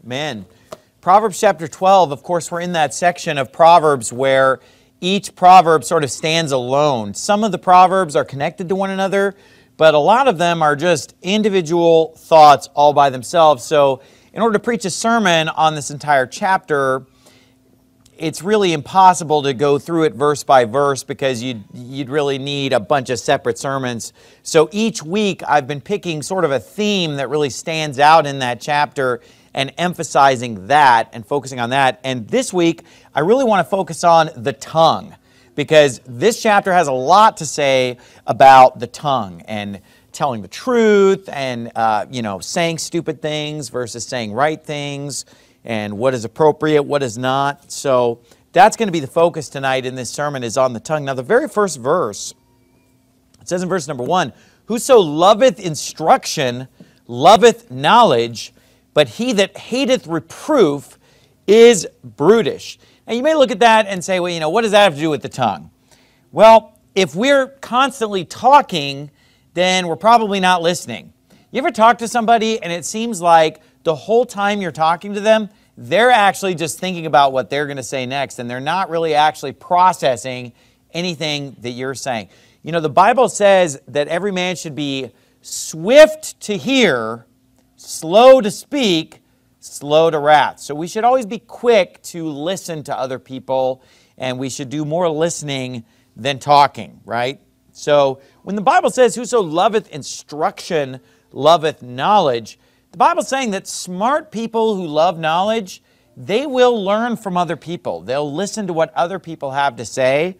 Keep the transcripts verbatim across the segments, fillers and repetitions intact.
Amen. Proverbs chapter twelve, of course, we're in that section of Proverbs where each proverb sort of stands alone. Some of the proverbs are connected to one another, but a lot of them are just individual thoughts all by themselves. So in order to preach a sermon on this entire chapter, it's really impossible to go through it verse by verse because you'd, you'd really need a bunch of separate sermons. So each week I've been picking sort of a theme that really stands out in that chapter and emphasizing that and focusing on that. And this week, I really want to focus on the tongue because this chapter has a lot to say about the tongue and telling the truth and, uh, you know, saying stupid things versus saying right things and what is appropriate, what is not. So that's going to be the focus tonight in this sermon is on the tongue. Now, the very first verse, it says in verse number one, "Whoso loveth instruction loveth knowledge, but he that hateth reproof is brutish." Now you may look at that and say, well, you know, what does that have to do with the tongue? Well, if we're constantly talking, then we're probably not listening. You ever talk to somebody and it seems like the whole time you're talking to them, they're actually just thinking about what they're going to say next, and they're not really actually processing anything that you're saying. You know, the Bible says that every man should be swift to hear, slow to speak, slow to wrath. So we should always be quick to listen to other people, and we should do more listening than talking, right? So when the Bible says, "Whoso loveth instruction loveth knowledge," the Bible's saying that smart people who love knowledge, they will learn from other people. They'll listen to what other people have to say,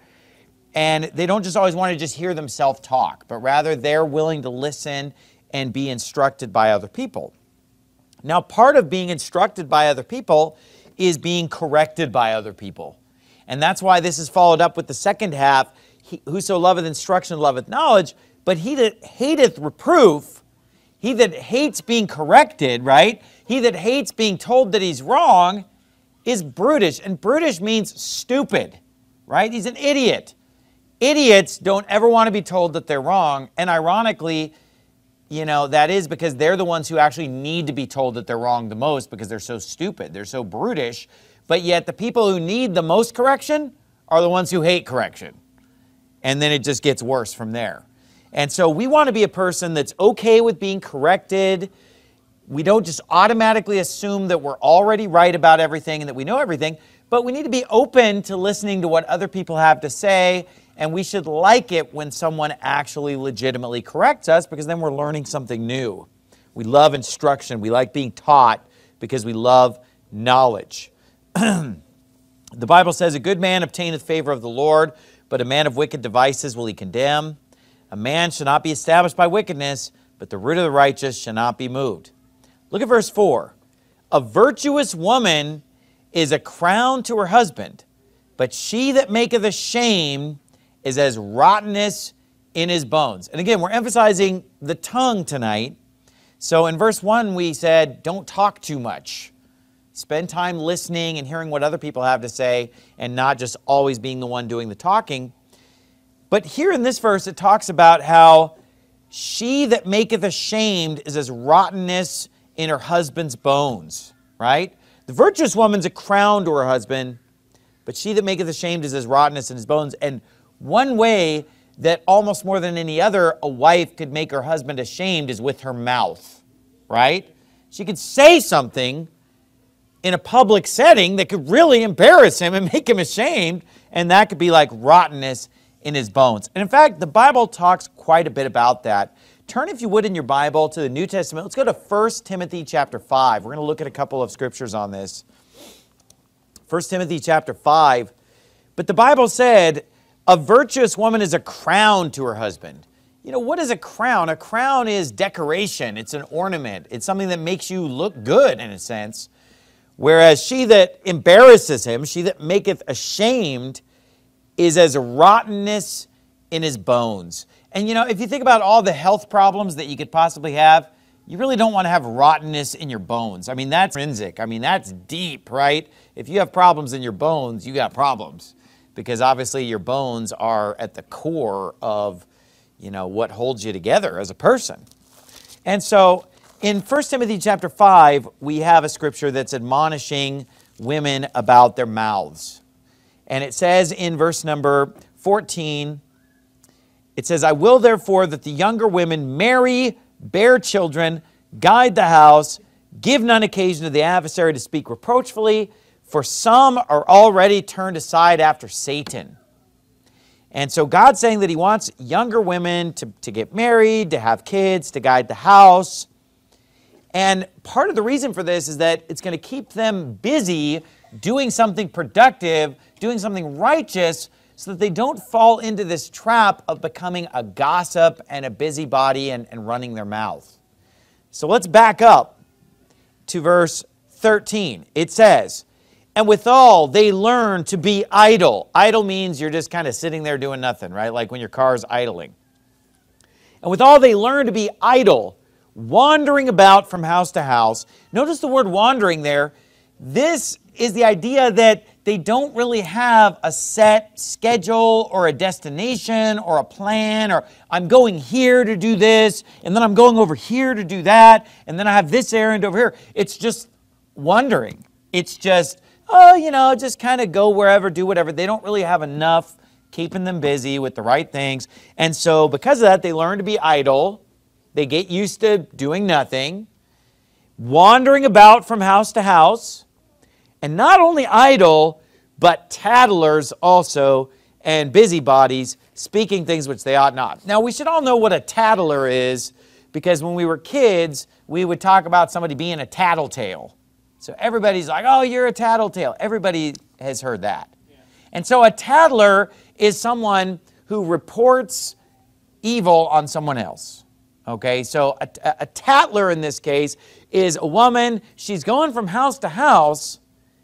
and they don't just always want to just hear themselves talk, but rather they're willing to listen and be instructed by other people. Now, part of being instructed by other people is being corrected by other people. And that's why this is followed up with the second half, he, "Whoso loveth instruction loveth knowledge, but he that hateth reproof," he that hates being corrected, right? He that hates being told that he's wrong is brutish. And brutish means stupid, right? He's an idiot. Idiots don't ever want to be told that they're wrong. And ironically, you know, that is because they're the ones who actually need to be told that they're wrong the most because they're so stupid. They're so brutish. But yet the people who need the most correction are the ones who hate correction. And then it just gets worse from there. And so we want to be a person that's okay with being corrected. We don't just automatically assume that we're already right about everything and that we know everything, but we need to be open to listening to what other people have to say, and we should like it when someone actually legitimately corrects us because then we're learning something new. We love instruction. We like being taught because we love knowledge. The Bible says, "A good man obtaineth favor of the Lord, but a man of wicked devices will he condemn. A man shall not be established by wickedness, but the root of the righteous shall not be moved." Look at verse four. "A virtuous woman is a crown to her husband, but she that maketh ashamed is as rottenness in his bones." And again, we're emphasizing the tongue tonight. So in verse one, we said, don't talk too much. Spend time listening and hearing what other people have to say and not just always being the one doing the talking. But here in this verse, it talks about how she that maketh ashamed is as rottenness in her husband's bones, right? The virtuous woman's a crown to her husband, but she that maketh ashamed is as rottenness in his bones. And one way that almost more than any other, a wife could make her husband ashamed is with her mouth, right? She could say something in a public setting that could really embarrass him and make him ashamed, and that could be like rottenness in his bones. And in fact, the Bible talks quite a bit about that. Turn, if you would, in your Bible to the New Testament. Let's go to First Timothy chapter five. We're going to look at a couple of scriptures on this. First Timothy chapter five. But the Bible said, "A virtuous woman is a crown to her husband." You know, what is a crown? A crown is decoration. It's an ornament. It's something that makes you look good, in a sense. Whereas she that embarrasses him, she that maketh ashamed, is as rottenness in his bones. And you know, if you think about all the health problems that you could possibly have, you really don't want to have rottenness in your bones. I mean, that's intrinsic. I mean, that's deep, right? If you have problems in your bones, you got problems. Because obviously your bones are at the core of, you know, what holds you together as a person. And so In First Timothy chapter five, we have a scripture that's admonishing women about their mouths. And it says in verse number fourteen, it says, I will therefore that the younger women marry, bear children, guide the house, give none occasion to the adversary to speak reproachfully, for some are already turned aside after Satan. And so God's saying that he wants younger women to, to get married, to have kids, to guide the house. And part of the reason for this is that it's going to keep them busy doing something productive, doing something righteous, so that they don't fall into this trap of becoming a gossip and a busybody and, and running their mouth. So let's back up to verse thirteen. It says, and withal they learn to be idle. Idle means you're just kind of sitting there doing nothing, right? Like when your car's idling. And withal they learn to be idle, wandering about from house to house. Notice the word wandering there. This is the idea that they don't really have a set schedule or a destination or a plan, or I'm going here to do this, and then I'm going over here to do that, and then I have this errand over here. It's just wandering. It's just, oh, you know, just kind of go wherever, do whatever. They don't really have enough keeping them busy with the right things. And so because of that, they learn to be idle. They get used to doing nothing, wandering about from house to house, and not only idle, but tattlers also, and busybodies, speaking things which they ought not. Now, we should all know what a tattler is, because when we were kids, we would talk about somebody being a tattletale. So everybody's like, oh, you're a tattletale. Everybody has heard that. Yeah. And so a tattler is someone who reports evil on someone else. Okay, so a, a tattler in this case is a woman. She's going from house to house,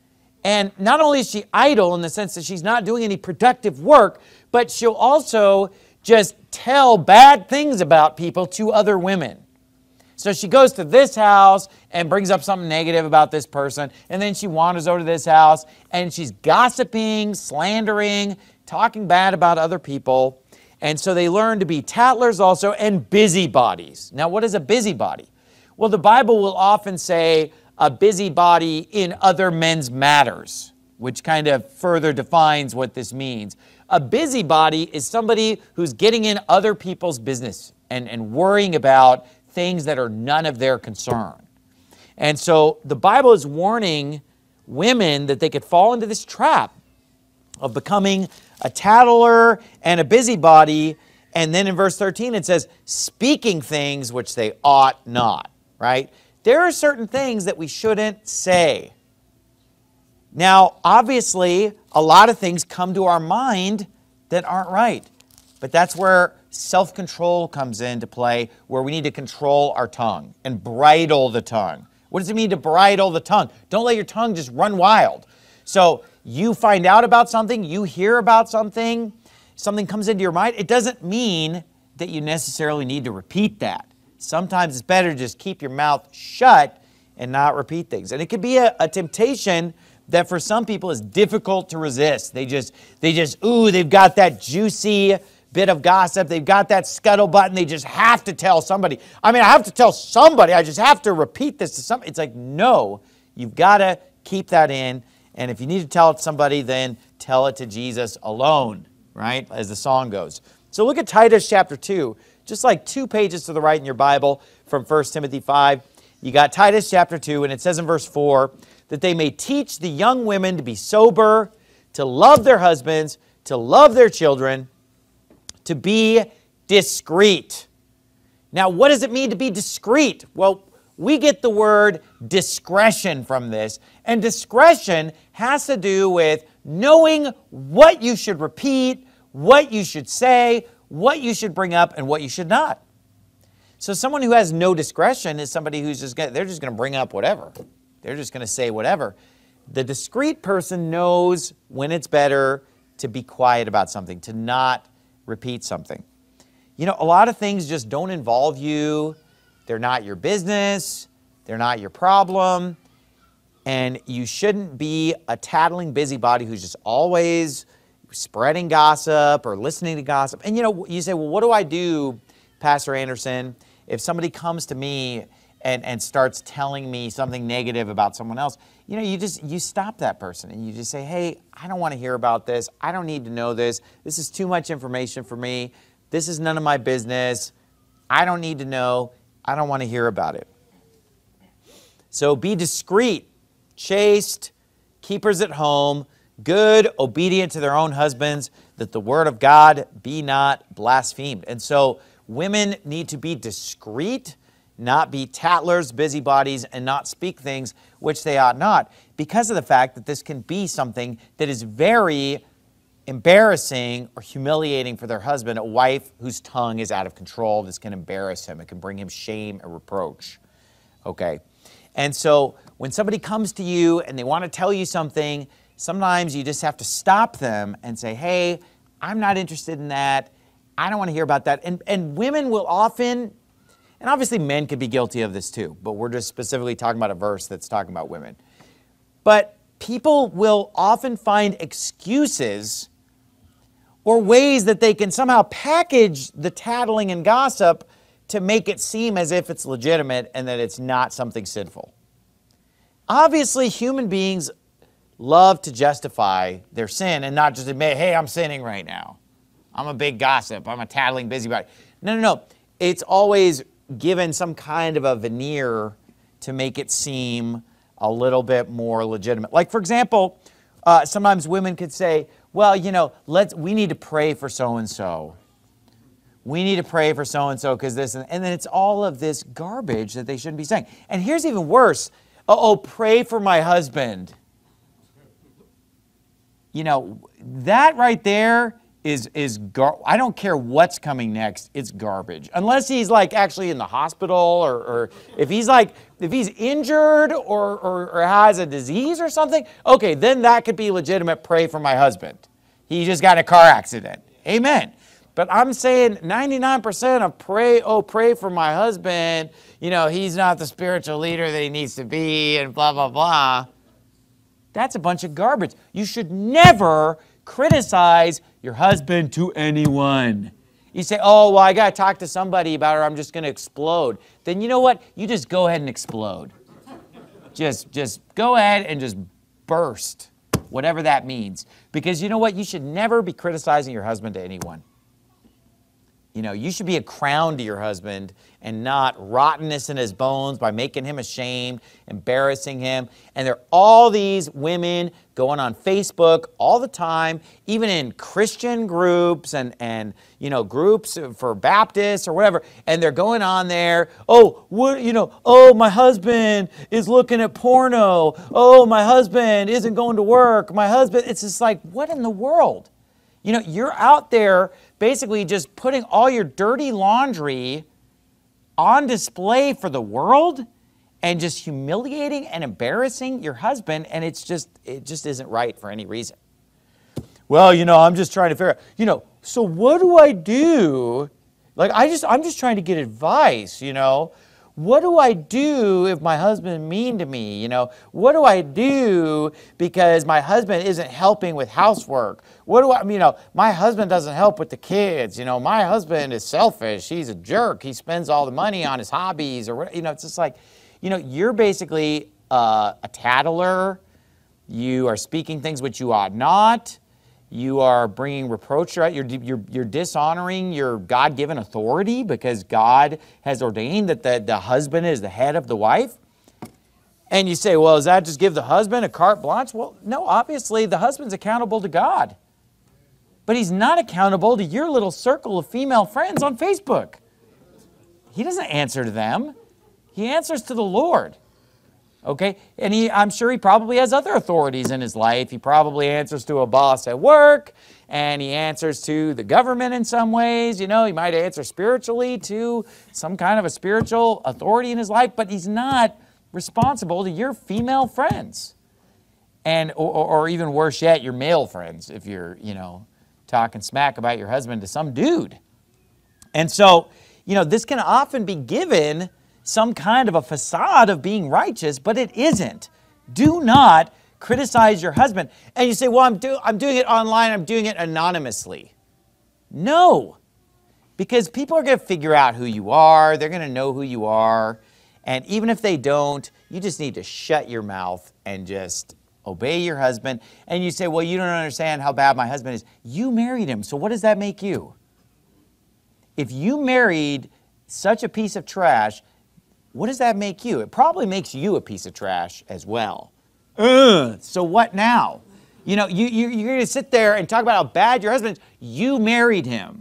and not only is she idle in the sense that she's not doing any productive work, but she'll also just tell bad things about people to other women. So she goes to this house and brings up something negative about this person, and then she wanders over to this house, and she's gossiping, slandering, talking bad about other people. And so they learn to be tattlers also, and busybodies. Now, what is a busybody? Well, the Bible will often say a busybody in other men's matters, which kind of further defines what this means. A busybody is somebody who's getting in other people's business and, and worrying about things that are none of their concern. And so the Bible is warning women that they could fall into this trap of becoming a tattler and a busybody. And then in verse thirteen it says, speaking things which they ought not, right? There are certain things that we shouldn't say. Now, obviously, a lot of things come to our mind that aren't right. But that's where self-control comes into play, where we need to control our tongue and bridle the tongue. What does it mean to bridle the tongue? Don't let your tongue just run wild. So you find out about something, you hear about something, something comes into your mind. It doesn't mean that you necessarily need to repeat that. Sometimes it's better to just keep your mouth shut and not repeat things. And it could be a, a temptation that for some people is difficult to resist. They just, they just, ooh, they've got that juicy bit of gossip. They've got that scuttlebutt, and they just have to tell somebody. I mean, I have to tell somebody. I just have to repeat this to somebody. It's like, no, you've got to keep that in. And if you need to tell it to somebody, then tell it to Jesus alone, right? As the song goes. So look at Titus chapter two. Just like two pages to the right in your Bible from First Timothy five. You got Titus chapter two, and it says in verse four, that they may teach the young women to be sober, to love their husbands, to love their children, to be discreet. Now, what does it mean to be discreet? Well, we get the word discretion from this, and discretion has to do with knowing what you should repeat, what you should say, what you should bring up, and what you should not. So someone who has no discretion is somebody who's just gonna, they're just going to bring up whatever. They're just going to say whatever. The discreet person knows when it's better to be quiet about something, to not repeat something. You know, a lot of things just don't involve you. They're not your business. They're not your problem. And you shouldn't be a tattling busybody who's just always spreading gossip or listening to gossip. And you know, you say, well, what do I do, Pastor Anderson, if somebody comes to me and, and starts telling me something negative about someone else, you know, you just, you stop that person and you just say, hey, I don't want to hear about this. I don't need to know this. This is too much information for me. This is none of my business. I don't need to know. I don't want to hear about it. So be discreet, chaste, keepers at home, good, obedient to their own husbands, that the word of God be not blasphemed. And so women need to be discreet, not be tattlers, busybodies, and not speak things which they ought not, because of the fact that this can be something that is very embarrassing or humiliating for their husband, a wife whose tongue is out of control. This can embarrass him. It can bring him shame and reproach. Okay? And so when somebody comes to you and they want to tell you something, sometimes you just have to stop them and say, hey, I'm not interested in that. I don't want to hear about that. And, and women will often, and obviously men could be guilty of this too, but we're just specifically talking about a verse that's talking about women. But people will often find excuses or ways that they can somehow package the tattling and gossip to make it seem as if it's legitimate and that it's not something sinful. Obviously, human beings love to justify their sin and not just admit, hey, I'm sinning right now. I'm a big gossip. I'm a tattling busybody. No, no, no. It's always given some kind of a veneer to make it seem a little bit more legitimate. Like, for example, uh, sometimes women could say, well, you know, let's, we need to pray for so-and-so. We need to pray for so-and-so because this, and, and then it's all of this garbage that they shouldn't be saying. And here's even worse. Uh-oh, pray for my husband. You know, that right there is, is gar- I don't care what's coming next, it's garbage. Unless he's like actually in the hospital or, or if he's like, if he's injured or, or, or has a disease or something, okay, then that could be legitimate, pray for my husband. He just got in a car accident. Amen. But I'm saying ninety-nine percent of pray, oh, pray for my husband, you know, he's not the spiritual leader that he needs to be and blah, blah, blah. That's a bunch of garbage. You should never criticize your husband to anyone. You say, oh, well, I got to talk to somebody about it or I'm just going to explode. Then you know what? You just go ahead and explode. Just, just go ahead and just burst, whatever that means. Because you know what? You should never be criticizing your husband to anyone. You know, you should be a crown to your husband and not rottenness in his bones by making him ashamed, embarrassing him. And there are all these women going on Facebook all the time, even in Christian groups and, and you know, groups for Baptists or whatever. And they're going on there, oh, what, you know, oh, my husband is looking at porno. Oh, my husband isn't going to work. My husband, it's just like, what in the world? You know, you're out there basically just putting all your dirty laundry on display for the world and just humiliating and embarrassing your husband, and it's just, it just isn't right for any reason. Well, you know, I'm just trying to figure out, you know, so what do I do? Like, I just, I'm just trying to get advice, you know. What do I do if my husband is mean to me? You know, what do I do because my husband isn't helping with housework? What do I, you know, my husband doesn't help with the kids. You know, my husband is selfish. He's a jerk. He spends all the money on his hobbies or what, you know, it's just like, you know, you're basically uh, a tattler. You are speaking things which you ought not. You are bringing reproach, right? You're, you're, you're dishonoring your God-given authority because God has ordained that the, the husband is the head of the wife. And you say, well, does that just give the husband a carte blanche? Well, no, obviously the husband's accountable to God. But he's not accountable to your little circle of female friends on Facebook. He doesn't answer to them. He answers to the Lord. Okay, and he, I'm sure he probably has other authorities in his life. He probably answers to a boss at work, and he answers to the government in some ways. You know, he might answer spiritually to some kind of a spiritual authority in his life, but he's not responsible to your female friends. And, or, or even worse yet, your male friends, if you're, you know, talking smack about your husband to some dude. And so, you know, this can often be given some kind of a facade of being righteous, but it isn't. Do not criticize your husband. And you say, well, I'm, do- I'm doing it online, I'm doing it anonymously. No, because people are going to figure out who you are, they're going to know who you are, And even if they don't, you just need to shut your mouth and just obey your husband. And you say, well, you don't understand how bad my husband is. You married him, so what does that make you? If you married such a piece of trash, what does that make you? It probably makes you a piece of trash as well. Ugh, so what now? You know, you, you, you're going to sit there and talk about how bad your husband is. You married him.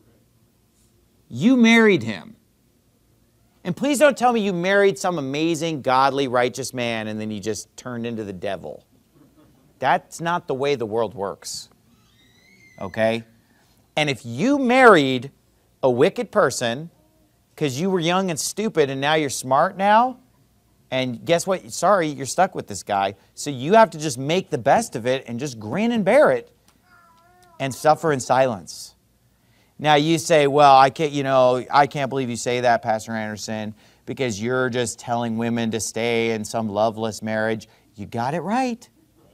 You married him. And please don't tell me you married some amazing, godly, righteous man and then you just turned into the devil. That's not the way the world works. Okay? And if you married a wicked person because you were young and stupid and now you're smart now, and guess what? Sorry, you're stuck with this guy. So you have to just make the best of it and just grin and bear it and suffer in silence. Now you say, well, I can't, you know, I can't believe you say that, Pastor Anderson, because you're just telling women to stay in some loveless marriage. You got it right.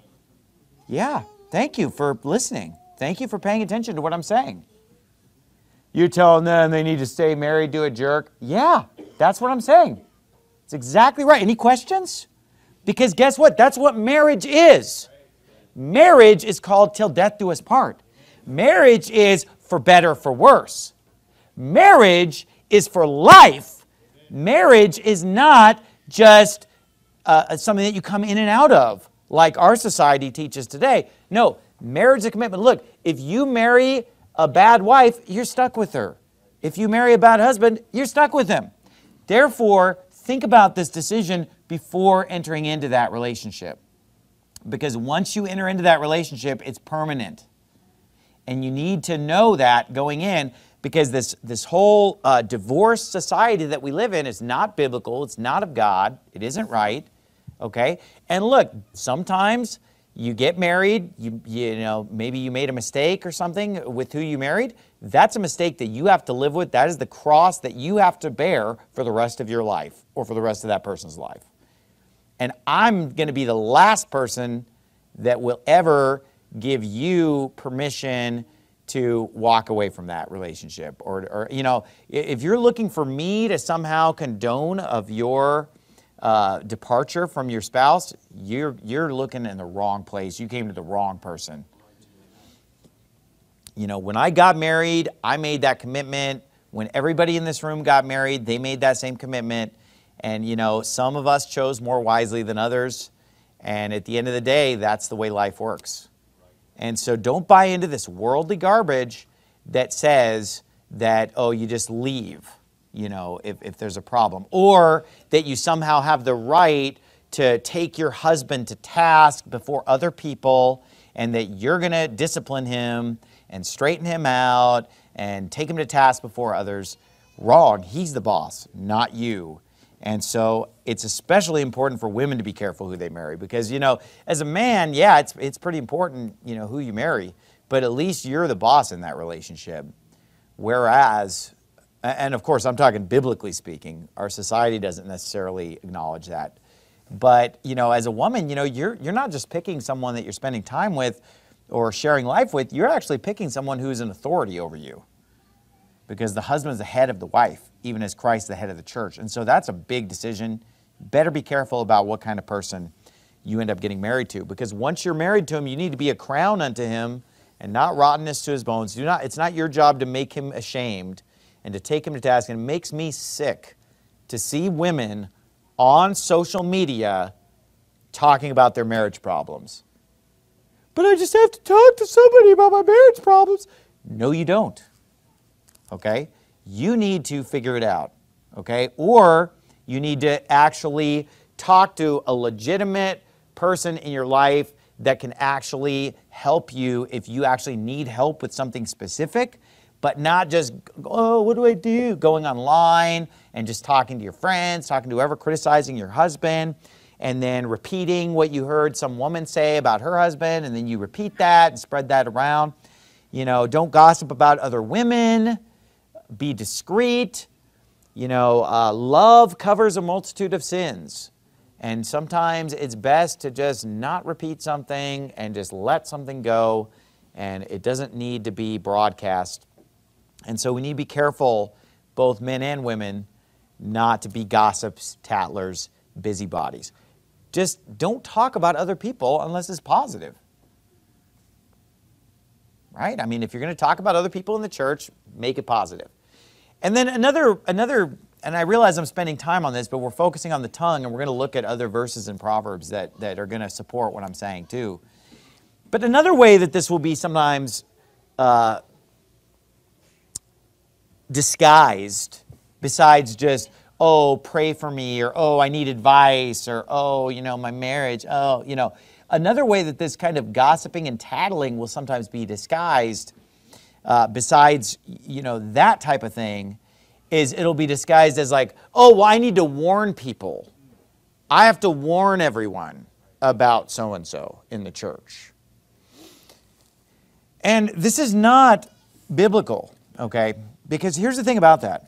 Yeah, thank you for listening. Thank you for paying attention to what I'm saying. You're telling them they need to stay married to a jerk? Yeah, that's what I'm saying. It's exactly right. Any questions? Because guess what? That's what marriage is. Marriage is called till death do us part. Marriage is for better, for worse. Marriage is for life. Marriage is not just uh, something that you come in and out of, like our society teaches today. No, marriage is a commitment. Look, if you marry a bad wife, you're stuck with her. If you marry a bad husband, you're stuck with him. Therefore, think about this decision before entering into that relationship. Because once you enter into that relationship, it's permanent. And you need to know that going in, because this, this whole uh, divorce society that we live in is not biblical. It's not of God. It isn't right. Okay? And look, sometimes you get married, you, you know, maybe you made a mistake or something with who you married. That's a mistake that you have to live with. That is the cross that you have to bear for the rest of your life or for the rest of that person's life. And I'm going to be the last person that will ever give you permission to walk away from that relationship. Or, or you know, if you're looking for me to somehow condone of your uh, departure from your spouse, you're, you're looking in the wrong place. You came to the wrong person. You know, when I got married, I made that commitment. When everybody in this room got married, they made that same commitment. And, you know, some of us chose more wisely than others. And at the end of the day, that's the way life works. And so don't buy into this worldly garbage that says that, oh, you just leave, you know, if, if there's a problem. Or that you somehow have the right to take your husband to task before other people and that you're going to discipline him and straighten him out and take him to task before others. Wrong. He's the boss, not you. And so it's especially important for women to be careful who they marry because, you know, as a man, yeah, it's, it's pretty important, you know, who you marry, but at least you're the boss in that relationship. Whereas, and of course, I'm talking biblically speaking, our society doesn't necessarily acknowledge that. But, you know, as a woman, you know, you're, you're not just picking someone that you're spending time with or sharing life with, you're actually picking someone who's an authority over you. Because the husband is the head of the wife, even as Christ the head of the church. And so that's a big decision. Better be careful about what kind of person you end up getting married to. Because once you're married to him, you need to be a crown unto him and not rottenness to his bones. Do not, it's not your job to make him ashamed and to take him to task. And it makes me sick to see women on social media talking about their marriage problems. But I just have to talk to somebody about my marriage problems. No, you don't. Okay? You need to figure it out. Okay? Or you need to actually talk to a legitimate person in your life that can actually help you if you actually need help with something specific, but not just, oh, what do I do? Going online and just talking to your friends, talking to whoever, criticizing your husband, and then repeating what you heard some woman say about her husband, and then you repeat that and spread that around. You know, don't gossip about other women. Be discreet. You know, uh, love covers a multitude of sins. And sometimes it's best to just not repeat something and just let something go. And it doesn't need to be broadcast. And so we need to be careful, both men and women, not to be gossips, tattlers, busybodies. Just don't talk about other people unless it's positive. Right? I mean, if you're going to talk about other people in the church, make it positive. And then another, another, and I realize I'm spending time on this, but we're focusing on the tongue, and we're going to look at other verses in Proverbs that, that are going to support what I'm saying too. But another way that this will be sometimes uh, disguised, besides just, oh, pray for me, or oh, I need advice, or oh, you know, my marriage, oh, you know. Another way that this kind of gossiping and tattling will sometimes be disguised, uh, besides, you know, that type of thing, is it'll be disguised as like, oh, well, I need to warn people. I have to warn everyone about so-and-so in the church. And this is not biblical, okay? Because here's the thing about that.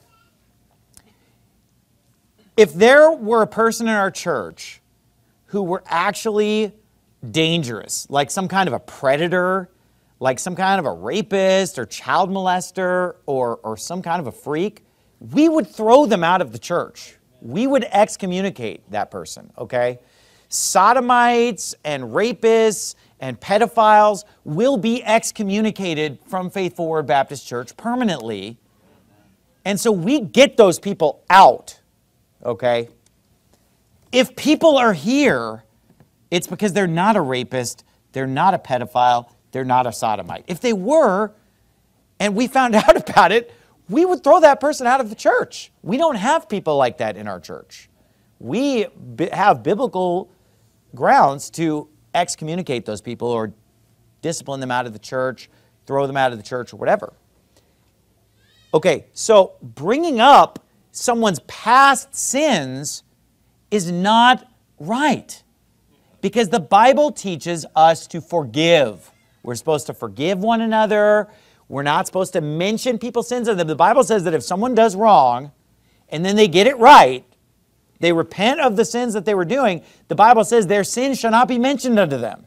If there were a person in our church who were actually dangerous, like some kind of a predator, like some kind of a rapist or child molester or, or some kind of a freak, we would throw them out of the church. We would excommunicate that person, okay? Sodomites and rapists and pedophiles will be excommunicated from Faith Forward Baptist Church permanently. And so we get those people out, okay? If people are here, it's because they're not a rapist, they're not a pedophile, they're not a sodomite. If they were, and we found out about it, we would throw that person out of the church. We don't have people like that in our church. We have biblical grounds to excommunicate those people or discipline them out of the church, throw them out of the church or whatever. Okay, so bringing up someone's past sins is not right, because the Bible teaches us to forgive. We're supposed to forgive one another. We're not supposed to mention people's sins. And the Bible says that if someone does wrong and then they get it right, they repent of the sins that they were doing, the Bible says their sins shall not be mentioned unto them.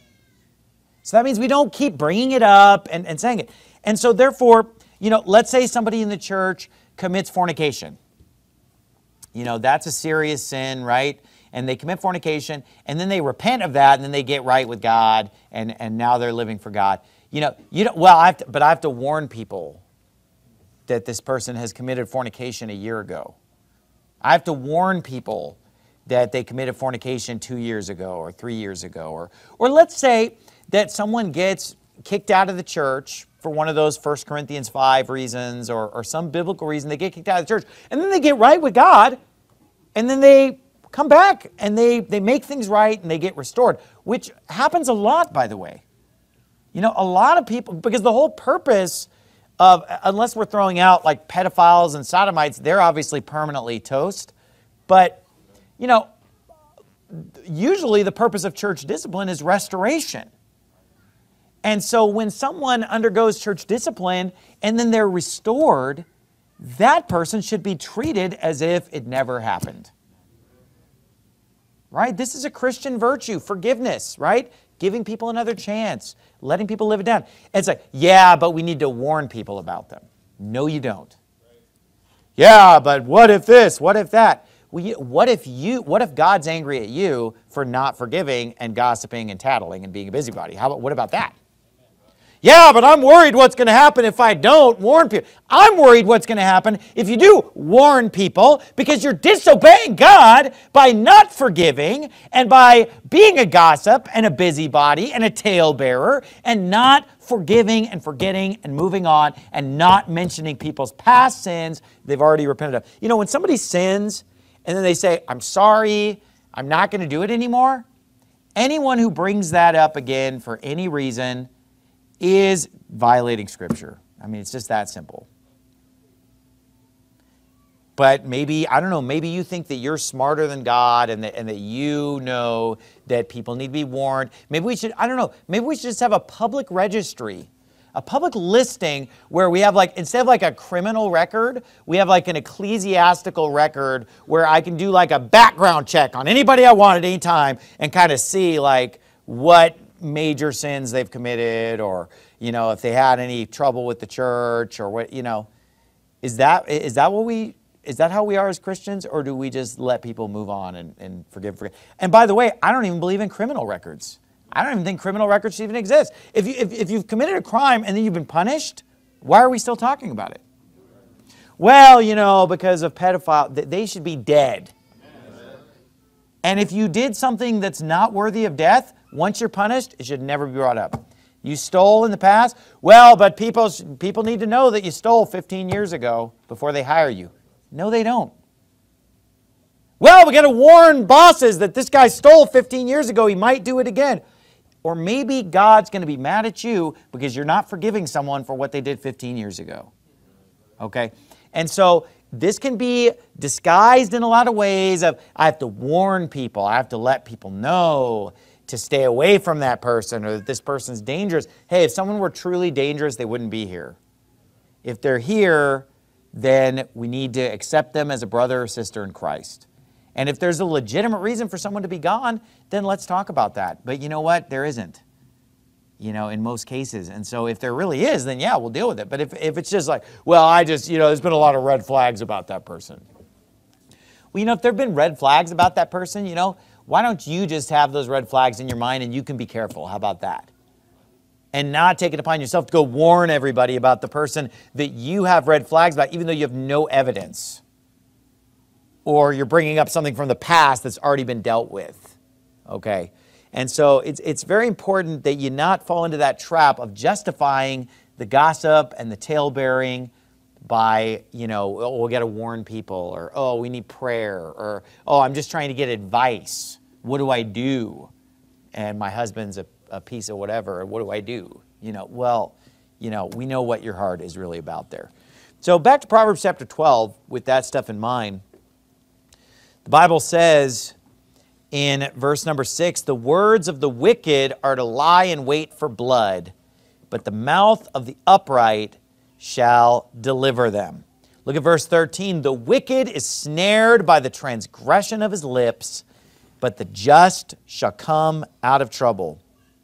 So that means we don't keep bringing it up and, and saying it. And so therefore, you know, let's say somebody in the church commits fornication. You know, that's a serious sin, right? And they commit fornication, and then they repent of that, and then they get right with God, and, and now they're living for God. You know, you don't, well, I have to, but I have to warn people that this person has committed fornication a year ago. I have to warn people that they committed fornication two years ago or three years ago. Or, or let's say that someone gets kicked out of the church for one of those First Corinthians five reasons or, or some biblical reason. They get kicked out of the church, and then they get right with God, and then they come back and they, they make things right and they get restored, which happens a lot, by the way. You know, a lot of people, because the whole purpose of, unless we're throwing out like pedophiles and sodomites, they're obviously permanently toast. But, you know, usually the purpose of church discipline is restoration. And so when someone undergoes church discipline and then they're restored, that person should be treated as if it never happened. Right? This is a Christian virtue, forgiveness, right? Giving people another chance, letting people live it down. It's like, yeah, but we need to warn people about them. No, you don't. Yeah, but what if this? What if that? Well, you, what if you? What if God's angry at you for not forgiving and gossiping and tattling and being a busybody? How about, what about that? Yeah, but I'm worried what's going to happen if I don't warn people. I'm worried what's going to happen if you do warn people, because you're disobeying God by not forgiving and by being a gossip and a busybody and a talebearer and not forgiving and forgetting and moving on and not mentioning people's past sins they've already repented of. You know, when somebody sins and then they say, I'm sorry, I'm not going to do it anymore, anyone who brings that up again for any reason is violating Scripture. I mean, it's just that simple. But maybe, I don't know, maybe you think that you're smarter than God and that, and that you know that people need to be warned. Maybe we should, I don't know, maybe we should just have a public registry, a public listing where we have like, instead of like a criminal record, we have like an ecclesiastical record where I can do like a background check on anybody I want at any time and kind of see like what major sins they've committed, or, you know, if they had any trouble with the church, or what, you know, is that, is that what we, is that how we are as Christians, or do we just let people move on and, and forgive, forget? And by the way, I don't even believe in criminal records. I don't even think criminal records should even exist. If, you, if, if you've committed a crime and then you've been punished, why are we still talking about it? Well, you know, because of pedophile, they should be dead. And if you did something that's not worthy of death, once you're punished, it should never be brought up. You stole in the past? Well, but people, people need to know that you stole fifteen years ago before they hire you. No, they don't. Well, we got to warn bosses that this guy stole fifteen years ago. He might do it again. Or maybe God's going to be mad at you because you're not forgiving someone for what they did fifteen years ago. Okay? And so this can be disguised in a lot of ways of, I have to warn people, I have to let people know to stay away from that person, or that this person's dangerous. Hey, if someone were truly dangerous, they wouldn't be here. If they're here, then we need to accept them as a brother or sister in Christ. And if there's a legitimate reason for someone to be gone, then let's talk about that. But you know what? There isn't, you know, in most cases. And so if there really is, then yeah, we'll deal with it. But if, if it's just like, well, I just, you know, there's been a lot of red flags about that person. Well, you know, if there have been red flags about that person, you know, why don't you just have those red flags in your mind and you can be careful? How about that? And not take it upon yourself to go warn everybody about the person that you have red flags about, even though you have no evidence. Or you're bringing up something from the past that's already been dealt with. Okay? And so it's, it's very important that you not fall into that trap of justifying the gossip and the tale-bearing by, you know, oh, we got to warn people, or, oh, we need prayer, or, oh, I'm just trying to get advice. What do I do? And my husband's a, a piece of whatever. What do I do? You know, well, you know, we know what your heart is really about there. So back to Proverbs chapter twelve, with that stuff in mind. The Bible says in verse number six, the words of the wicked are to lie in wait for blood, but the mouth of the upright shall deliver them. Look at verse thirteen. The wicked is snared by the transgression of his lips, but the just shall come out of trouble.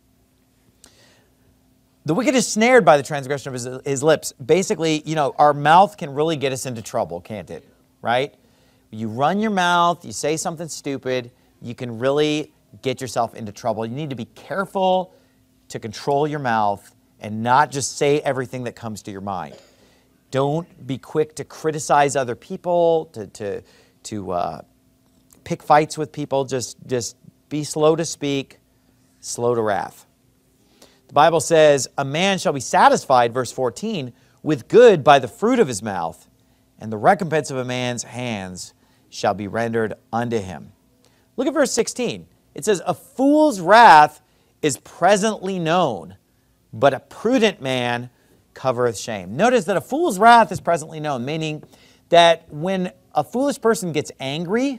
The wicked is snared by the transgression of his, his lips. Basically, you know, our mouth can really get us into trouble, can't it? Right? You run your mouth, you say something stupid, you can really get yourself into trouble. You need to be careful to control your mouth and not just say everything that comes to your mind. Don't be quick to criticize other people, to, to, to uh, pick fights with people. Just, just be slow to speak, slow to wrath. The Bible says, a man shall be satisfied, verse fourteen, with good by the fruit of his mouth, and the recompense of a man's hands shall be rendered unto him. Look at verse sixteen. It says, a fool's wrath is presently known, but a prudent man covereth shame. Notice that a fool's wrath is presently known, meaning that when a foolish person gets angry,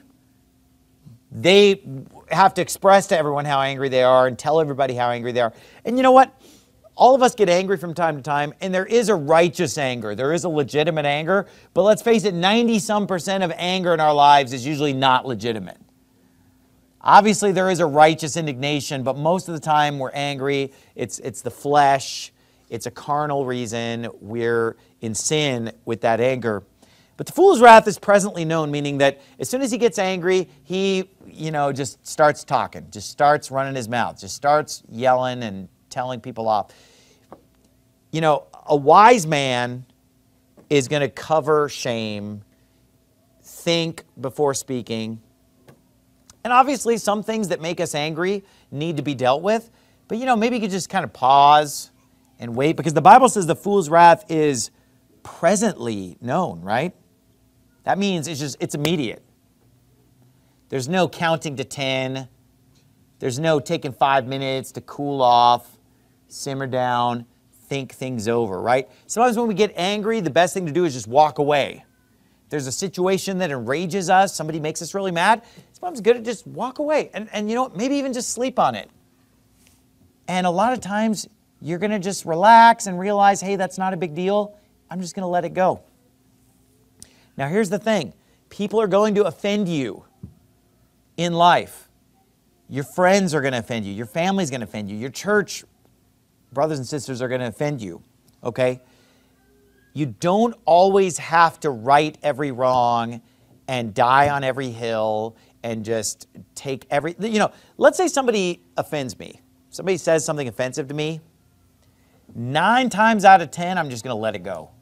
they have to express to everyone how angry they are and tell everybody how angry they are. And you know what? All of us get angry from time to time, and there is a righteous anger. There is a legitimate anger. But let's face it, ninety-some percent of anger in our lives is usually not legitimate. Obviously, there is a righteous indignation, but most of the time we're angry. It's, it's the flesh. It's a carnal reason. We're in sin with that anger. But the fool's wrath is presently known, meaning that as soon as he gets angry, he, you know, just starts talking, just starts running his mouth, just starts yelling and telling people off. You know, a wise man is going to cover shame, think before speaking. And obviously some things that make us angry need to be dealt with. But, you know, maybe you could just kind of pause and wait, because the Bible says the fool's wrath is presently known, right? That means it's just, it's immediate. There's no counting to ten. There's no taking five minutes to cool off, simmer down, think things over, right? Sometimes when we get angry, the best thing to do is just walk away. If there's a situation that enrages us, somebody makes us really mad, sometimes it's good to just walk away. And, and you know what, maybe even just sleep on it. And a lot of times, you're going to just relax and realize, hey, that's not a big deal. I'm just going to let it go. Now, here's the thing. People are going to offend you in life. Your friends are going to offend you. Your family's going to offend you. Your church brothers and sisters are going to offend you, okay? You don't always have to right every wrong and die on every hill and just take every, you know, let's say somebody offends me. Somebody says something offensive to me. Nine times out of ten, I'm just going to let it go.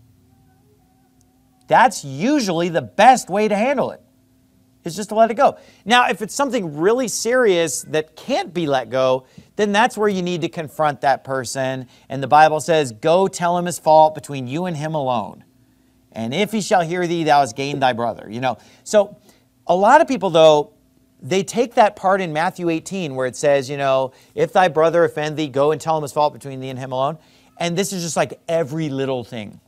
That's usually the best way to handle it, is just to let it go. Now, if it's something really serious that can't be let go, then that's where you need to confront that person. And the Bible says, go tell him his fault between you and him alone. And if he shall hear thee, thou hast gained thy brother. You know, so a lot of people, though, they take that part in Matthew eighteen where it says, you know, if thy brother offend thee, go and tell him his fault between thee and him alone. And this is just like every little thing.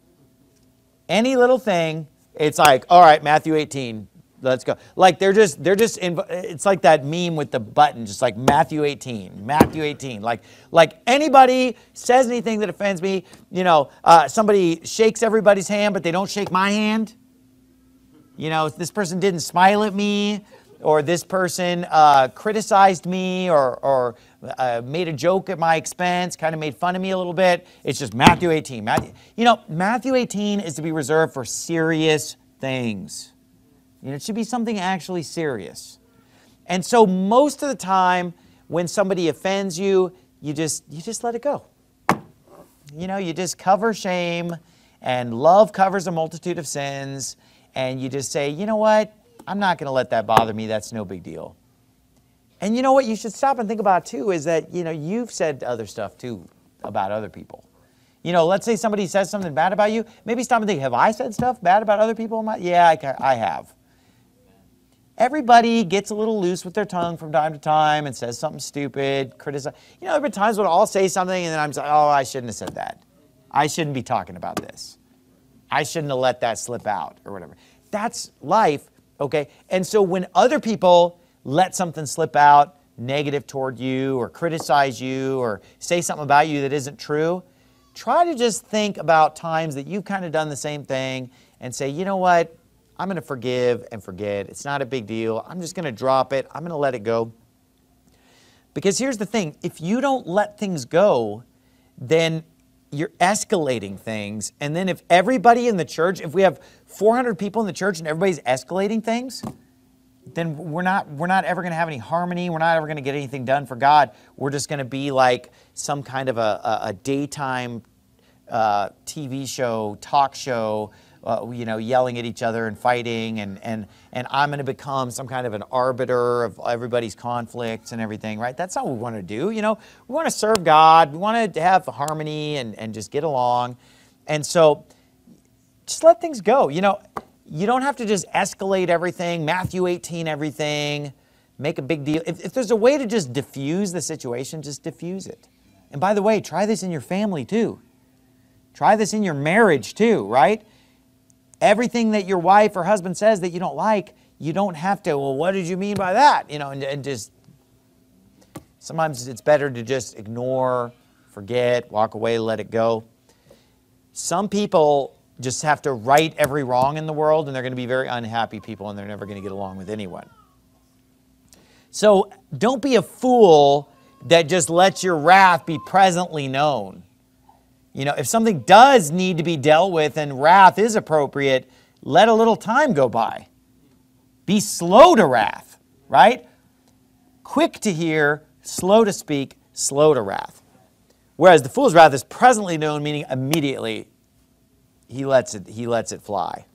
Any little thing, it's like, all right, Matthew eighteen, let's go. Like they're just, they're just, in, it's like that meme with the button, just like Matthew eighteen, Matthew eighteen. Like, like anybody says anything that offends me, you know, uh, somebody shakes everybody's hand, but they don't shake my hand. You know, if this person didn't smile at me, or this person uh, criticized me, or, or uh, made a joke at my expense, kind of made fun of me a little bit, it's just Matthew eighteen. Matthew, you know, Matthew eighteen is to be reserved for serious things. You know, it should be something actually serious. And so most of the time, when somebody offends you, you just you just let it go. You know, you just cover shame, and love covers a multitude of sins, and you just say, you know what? I'm not going to let that bother me. That's no big deal. And you know what you should stop and think about too is that, you know, you've said other stuff too about other people. You know, let's say somebody says something bad about you. Maybe stop and think, have I said stuff bad about other people? Yeah, I, I have. Everybody gets a little loose with their tongue from time to time and says something stupid, criticize. You know, there have been times when I'll say something and then I'm like, oh, I shouldn't have said that. I shouldn't be talking about this. I shouldn't have let that slip out or whatever. That's life. Okay, and so when other people let something slip out negative toward you or criticize you or say something about you that isn't true, try to just think about times that you've kind of done the same thing and say, you know what, I'm going to forgive and forget. It's not a big deal. I'm just going to drop it. I'm going to let it go. Because here's the thing, if you don't let things go, then you're escalating things. And then if everybody in the church, if we have four hundred people in the church and everybody's escalating things, then we're not, we're not ever going to have any harmony. We're not ever going to get anything done for God. We're just going to be like some kind of a, a, a daytime uh, T V show, talk show, uh, you know, yelling at each other and fighting. And, and, and I'm going to become some kind of an arbiter of everybody's conflicts and everything, right? That's not what we want to do. You know, we want to serve God. We want to have harmony and, and just get along. And so just let things go. You know, you don't have to just escalate everything, Matthew eighteen everything, make a big deal. If, if there's a way to just diffuse the situation, just diffuse it. And by the way, try this in your family too. Try this in your marriage too, right? Everything that your wife or husband says that you don't like, you don't have to, well, what did you mean by that? You know, and, and just, sometimes it's better to just ignore, forget, walk away, let it go. Some people just have to right every wrong in the world, and they're going to be very unhappy people, and they're never going to get along with anyone. So don't be a fool that just lets your wrath be presently known. You know, if something does need to be dealt with and wrath is appropriate, let a little time go by. Be slow to wrath, right? Quick to hear, slow to speak, slow to wrath. Whereas the fool's wrath is presently known, meaning immediately he lets it, he lets it fly.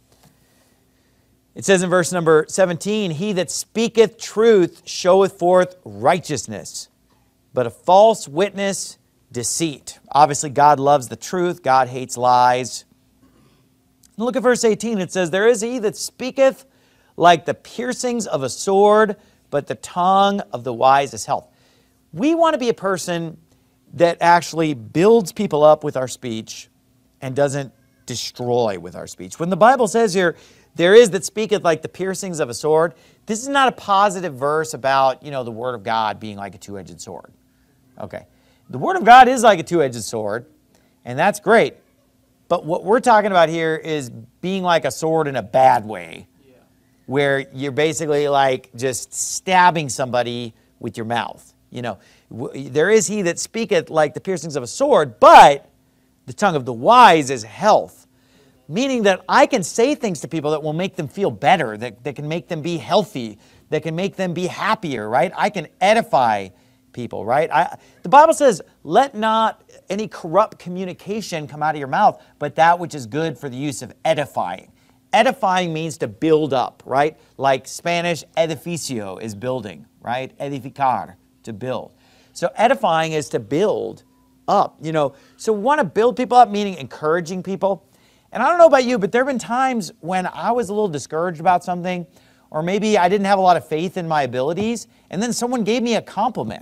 It says in verse number seventeen, he that speaketh truth showeth forth righteousness, but a false witness deceit. Obviously, God loves the truth. God hates lies. And look at verse eighteen. It says, there is he that speaketh like the piercings of a sword, but the tongue of the wise is health. We want to be a person that actually builds people up with our speech and doesn't destroy with our speech. When the Bible says here, there is that speaketh like the piercings of a sword, this is not a positive verse about, you know, the Word of God being like a two-edged sword. Okay. The Word of God is like a two-edged sword, and that's great. But what we're talking about here is being like a sword in a bad way, yeah, where you're basically like just stabbing somebody with your mouth. You know, there is he that speaketh like the piercings of a sword, but The tongue of the wise is health, meaning that I can say things to people that will make them feel better, that, that can make them be healthy, that can make them be happier, right? I can edify people, right? I, the Bible says, let not any corrupt communication come out of your mouth, but that which is good for the use of edifying. Edifying means to build up, right? Like Spanish, edificio is building, right? Edificar, to build. So edifying is to build up, you know. So we want to build people up, meaning encouraging people. And I don't know about you, but there have been times when I was a little discouraged about something, or maybe I didn't have a lot of faith in my abilities, and then someone gave me a compliment.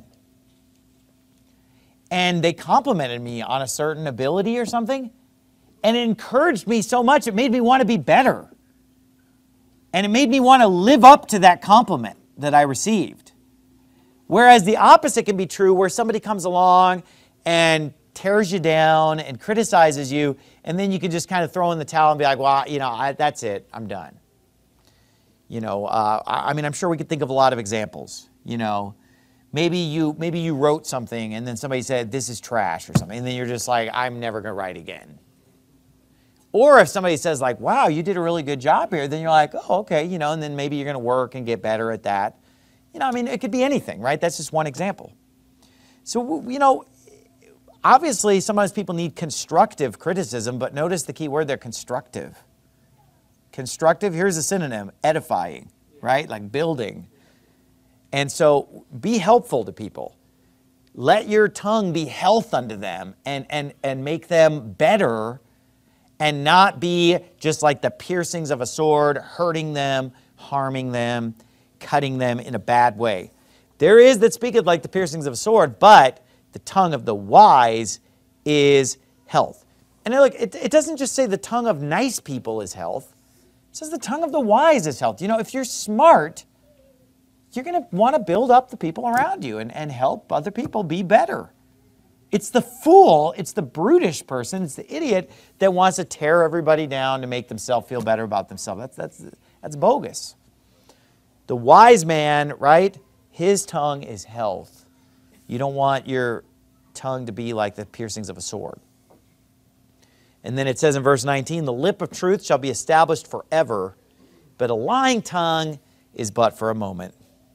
And they complimented me on a certain ability or something, and it encouraged me so much, it made me want to be better. And it made me want to live up to that compliment that I received. Whereas the opposite can be true, where somebody comes along and tears you down and criticizes you, and then you can just kind of throw in the towel and be like, well, you know, I, that's it, I'm done. You know, uh, I, I mean, I'm sure we could think of a lot of examples. You know, maybe you maybe you wrote something and then somebody said, this is trash or something, and then you're just like, I'm never going to write again. Or if somebody says like, wow, you did a really good job here, then you're like, oh, okay, you know, and then maybe you're going to work and get better at that. You know, I mean, it could be anything, right? That's just one example. So, you know, obviously sometimes people need constructive criticism, but notice the key word there, constructive. Constructive, here's a synonym, edifying, right? Like building. And so be helpful to people. Let your tongue be health unto them and, and, and make them better, and not be just like the piercings of a sword, hurting them, harming them, cutting them in a bad way. There is that speaketh like the piercings of a sword, but the tongue of the wise is health. And look, it, it doesn't just say the tongue of nice people is health. It says the tongue of the wise is health. You know, if you're smart, you're going to want to build up the people around you and, and help other people be better. It's the fool, it's the brutish person, it's the idiot that wants to tear everybody down to make themselves feel better about themselves. That's, that's, that's bogus. The wise man, right, his tongue is health. You don't want your tongue to be like the piercings of a sword. And then it says in verse nineteen, the lip of truth shall be established forever, but a lying tongue is but for a moment.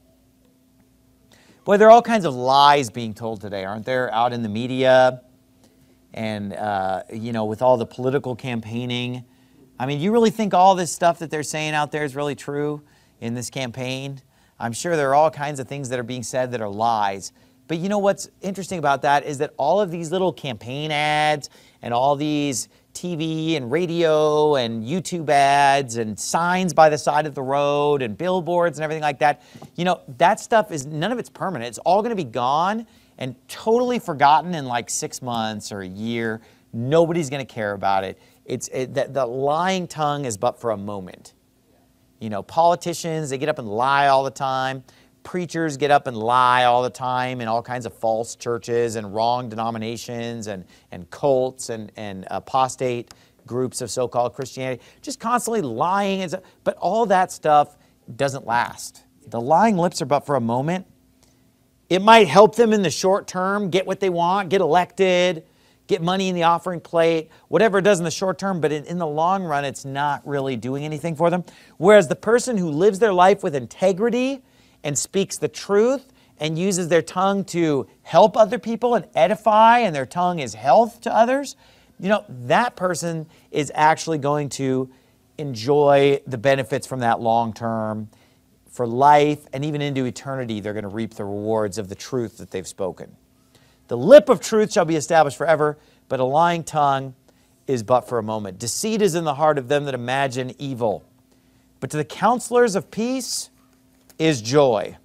Boy, there are all kinds of lies being told today, aren't there, out in the media and, uh, you know, with all the political campaigning. I mean, you really think all this stuff that they're saying out there is really true in this campaign? I'm sure there are all kinds of things that are being said that are lies. But you know what's interesting about that is that all of these little campaign ads and all these T V and radio and YouTube ads and signs by the side of the road and billboards and everything like that, you know, that stuff is, none of it's permanent. It's all going to be gone and totally forgotten in like six months or a year. Nobody's going to care about it. It's it, the, the lying tongue is but for a moment. You know, politicians, they get up and lie all the time. Preachers get up and lie all the time in all kinds of false churches and wrong denominations and, and cults and, and apostate groups of so-called Christianity, just constantly lying. But all that stuff doesn't last. The lying lips are but for a moment. It might help them in the short term, get what they want, get elected, get money in the offering plate, whatever it does in the short term, but in, in the long run, it's not really doing anything for them. Whereas the person who lives their life with integrity and speaks the truth and uses their tongue to help other people and edify, and their tongue is health to others, you know, that person is actually going to enjoy the benefits from that long term for life, and even into eternity, they're going to reap the rewards of the truth that they've spoken. The lip of truth shall be established forever, but a lying tongue is but for a moment. Deceit is in the heart of them that imagine evil, but to the counselors of peace is joy.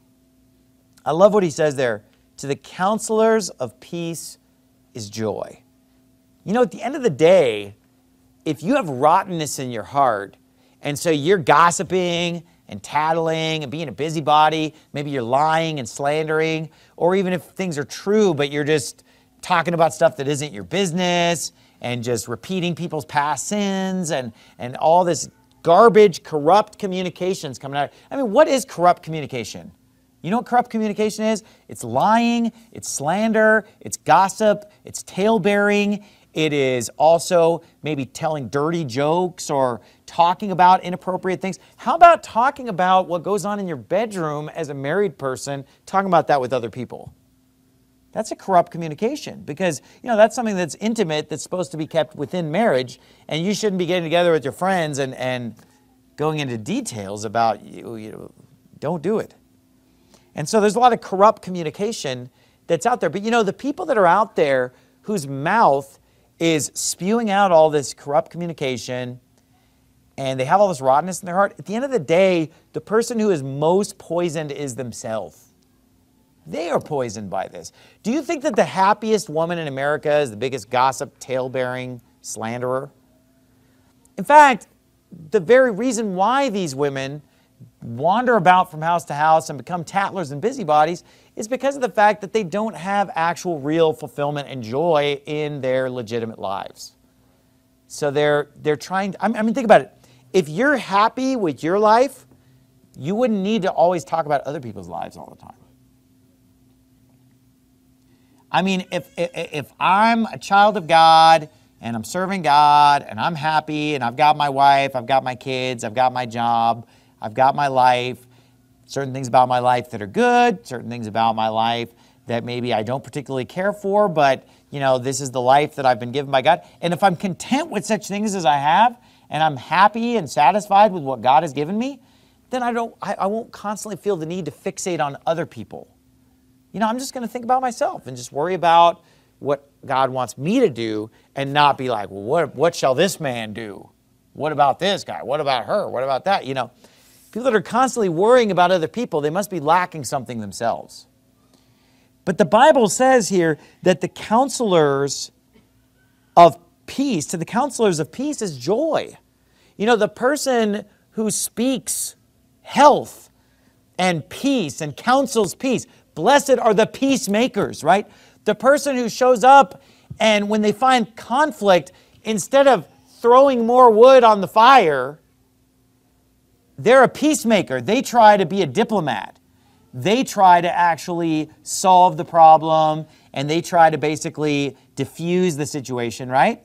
I love what he says there. To the counselors of peace is joy. You know, at the end of the day, if you have rottenness in your heart, and so you're gossiping and tattling and being a busybody, maybe you're lying and slandering, or even if things are true, but you're just talking about stuff that isn't your business and just repeating people's past sins and, and all this garbage, corrupt communications coming out. I mean, what is corrupt communication? You know what corrupt communication is? It's lying, it's slander, it's gossip, it's tale-bearing, It is also maybe telling dirty jokes or talking about inappropriate things. How about talking about what goes on in your bedroom as a married person, talking about that with other people? That's a corrupt communication because, you know, that's something that's intimate that's supposed to be kept within marriage, and you shouldn't be getting together with your friends and, and going into details about, you, you know, don't do it. And so there's a lot of corrupt communication that's out there. But, you know, the people that are out there whose mouth is spewing out all this corrupt communication and they have all this rottenness in their heart, at the end of the day, the person who is most poisoned is themselves. They are poisoned by this. Do you think that the happiest woman in America is the biggest gossip, tale-bearing slanderer? In fact, the very reason why these women wander about from house to house and become tattlers and busybodies is because of the fact that they don't have actual real fulfillment and joy in their legitimate lives. So they're, they're trying to, I mean, think about it. If you're happy with your life, you wouldn't need to always talk about other people's lives all the time. I mean, if, if, if I'm a child of God and I'm serving God and I'm happy and I've got my wife, I've got my kids, I've got my job, I've got my life, certain things about my life that are good, certain things about my life that maybe I don't particularly care for, but, you know, this is the life that I've been given by God. And if I'm content with such things as I have, and I'm happy and satisfied with what God has given me, then I don't, I, I won't constantly feel the need to fixate on other people. You know, I'm just going to think about myself and just worry about what God wants me to do and not be like, well, what, what shall this man do? What about this guy? What about her? What about that? You know, people that are constantly worrying about other people, they must be lacking something themselves. But the Bible says here that the counselors of peace, to the counselors of peace is joy. You know, the person who speaks health and peace and counsels peace, blessed are the peacemakers, right? The person who shows up and when they find conflict, instead of throwing more wood on the fire, they're a peacemaker. They try to be a diplomat. They try to actually solve the problem and they try to basically diffuse the situation, right?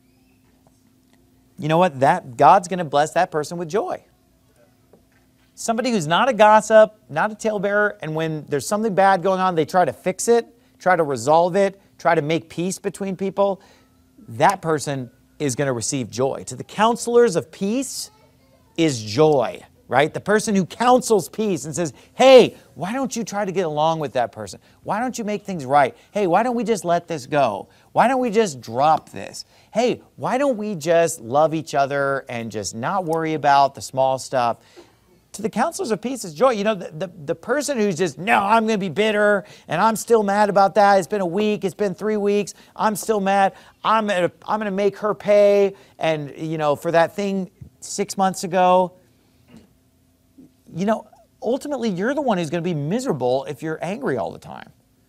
You know what? That God's going to bless that person with joy. Somebody who's not a gossip, not a talebearer, and when there's something bad going on, they try to fix it, try to resolve it, try to make peace between people, that person is going to receive joy. To the counselors of peace is joy, right? The person who counsels peace and says, hey, why don't you try to get along with that person? Why don't you make things right? Hey, why don't we just let this go? Why don't we just drop this? Hey, why don't we just love each other and just not worry about the small stuff? To the counselors of peace is joy. You know, the, the, the person who's just, no, I'm going to be bitter and I'm still mad about that. It's been a week. It's been three weeks. I'm still mad. I'm going to, I'm going to make her pay. And, you know, for that thing six months ago, you know, ultimately you're the one who's going to be miserable if you're angry all the time.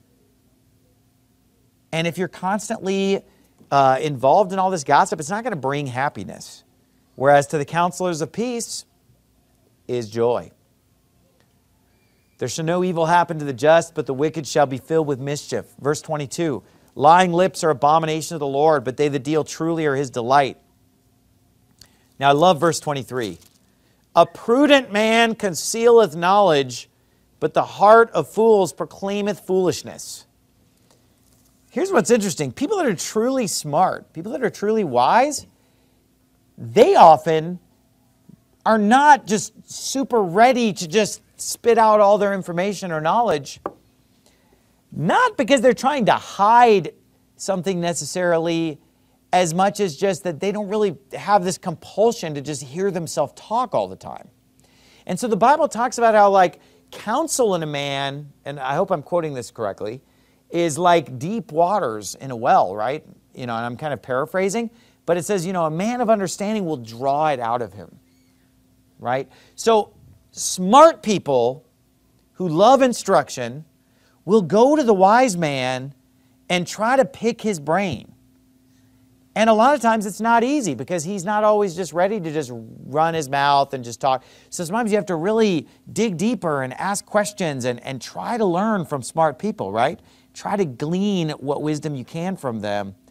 And if you're constantly uh, involved in all this gossip, it's not going to bring happiness. Whereas to the counselors of peace is joy. There shall no evil happen to the just, but the wicked shall be filled with mischief. Verse twenty-two, lying lips are abomination to the Lord, but they that deal truly are his delight. Now I love verse twenty-three. A prudent man concealeth knowledge, but the heart of fools proclaimeth foolishness. Here's what's interesting. People that are truly smart, people that are truly wise, they often are not just super ready to just spit out all their information or knowledge, not because they're trying to hide something necessarily as much as just that they don't really have this compulsion to just hear themselves talk all the time. And so the Bible talks about how like counsel in a man, and I hope I'm quoting this correctly, is like deep waters in a well, right? You know, and I'm kind of paraphrasing, but it says, you know, a man of understanding will draw it out of him. Right? So smart people who love instruction will go to the wise man and try to pick his brain. And a lot of times it's not easy because he's not always just ready to just run his mouth and just talk. So sometimes you have to really dig deeper and ask questions and, and try to learn from smart people, right? Try to glean what wisdom you can from them.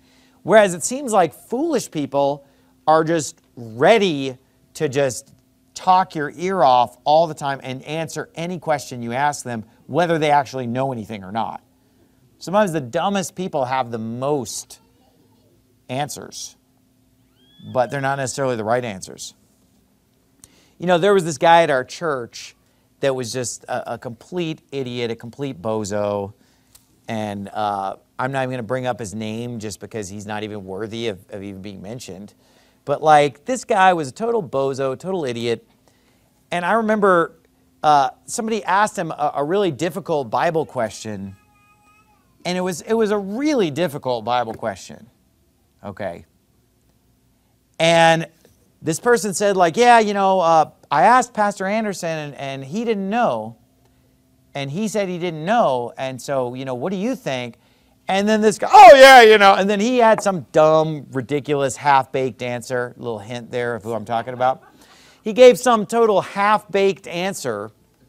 Whereas it seems like foolish people are just ready to just talk your ear off all the time and answer any question you ask them, whether they actually know anything or not. Sometimes the dumbest people have the most answers, but they're not necessarily the right answers. You know, there was this guy at our church that was just a, a complete idiot, a complete bozo, and uh, I'm not even going to bring up his name just because he's not even worthy of, of even being mentioned. But like, this guy was a total bozo, total idiot. And I remember uh, somebody asked him a, a really difficult Bible question. And it was, it was a really difficult Bible question. Okay. And this person said like, yeah, you know, uh, I asked Pastor Anderson and, and he didn't know. And he said he didn't know. And so, you know, what do you think? And then this guy, oh yeah, you know, and then he had some dumb, ridiculous, half-baked answer. A little hint there of who I'm talking about. He gave some total half-baked answer.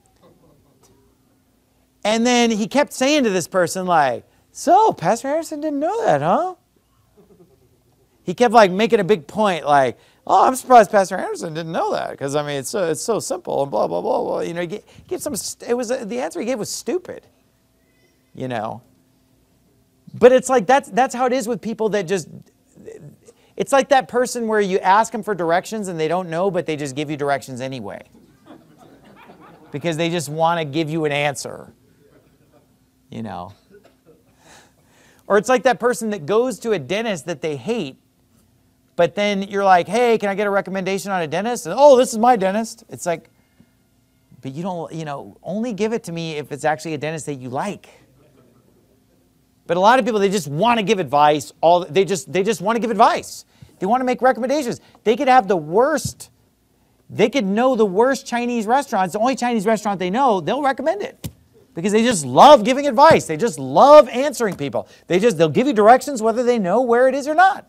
And then he kept saying to this person like, so, Pastor Harrison didn't know that, huh? He kept like making a big point like, oh, I'm surprised Pastor Anderson didn't know that because I mean it's so, it's so simple and blah blah blah blah. You know, he gave some. It was the answer he gave was stupid. You know, but it's like that's that's how it is with people that just. It's like that person where you ask them for directions and they don't know, but they just give you directions anyway because they just want to give you an answer. You know, or it's like that person that goes to a dentist that they hate. But then you're like, hey, can I get a recommendation on a dentist? And, oh, this is my dentist. It's like, but you don't, you know, only give it to me if it's actually a dentist that you like. But a lot of people, they just want to give advice. All they just they just want to give advice. They want to make recommendations. They could have the worst, they could know the worst Chinese restaurants, the only Chinese restaurant they know, they'll recommend it. Because they just love giving advice. They just love answering people. They just, they'll give you directions whether they know where it is or not.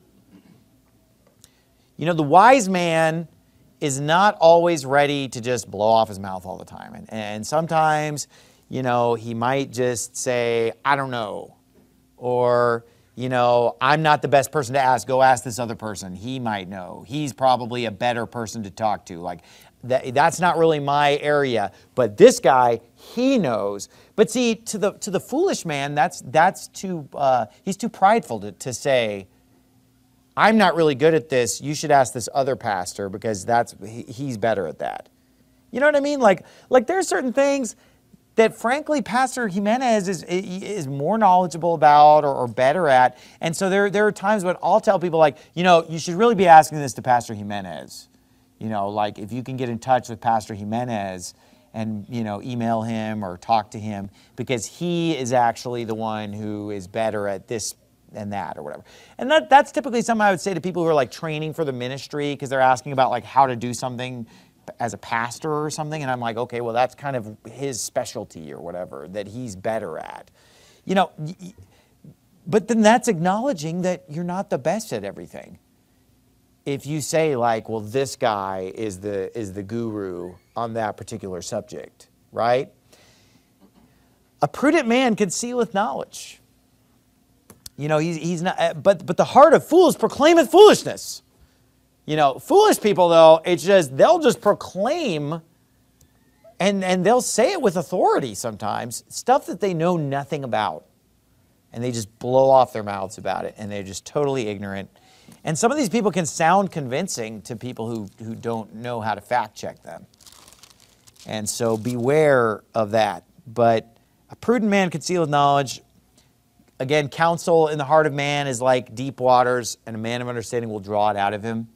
You know, the wise man is not always ready to just blow off his mouth all the time. And, and sometimes, you know, he might just say, I don't know. Or, you know, I'm not the best person to ask. Go ask this other person. He might know. He's probably a better person to talk to. Like, that, that's not really my area. But this guy, he knows. But see, to the to the foolish man, that's that's too, uh, he's too prideful to, to say, I'm not really good at this. You should ask this other pastor because that's he, he's better at that. You know what I mean? Like, like there are certain things that, frankly, Pastor Jimenez is is more knowledgeable about or, or better at. And so there there are times when I'll tell people like, you know, you should really be asking this to Pastor Jimenez. You know, like if you can get in touch with Pastor Jimenez and, you know, email him or talk to him because he is actually the one who is better at this and that or whatever. And that that's typically something I would say to people who are like training for the ministry because they're asking about like how to do something as a pastor or something. And I'm like, okay, well, that's kind of his specialty or whatever that he's better at. You know, but then that's acknowledging that you're not the best at everything. If you say like, well, this guy is the is the guru on that particular subject, right? A prudent man concealeth knowledge. You know, he's, he's not, but, but the heart of fools proclaimeth foolishness. You know, foolish people, though, it's just, they'll just proclaim and, and they'll say it with authority sometimes, stuff that they know nothing about. And they just blow off their mouths about it, and they're just totally ignorant. And some of these people can sound convincing to people who, who don't know how to fact check them. And so beware of that. But a prudent man concealeth knowledge. Again, counsel in the heart of man is like deep waters, and a man of understanding will draw it out of him.